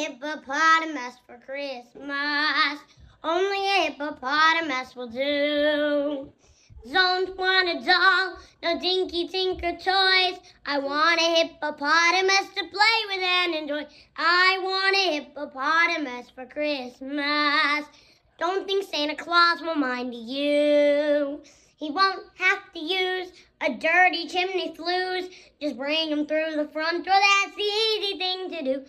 hippopotamus for Christmas. Only a hippopotamus will do. Don't want a doll, no dinky tinker toys. I want a hippopotamus to play with and enjoy. I want a hippopotamus for Christmas. Don't think Santa Claus will mind you. He won't have to use a dirty chimney flues. Just bring him through the front door, that's the easy thing to do.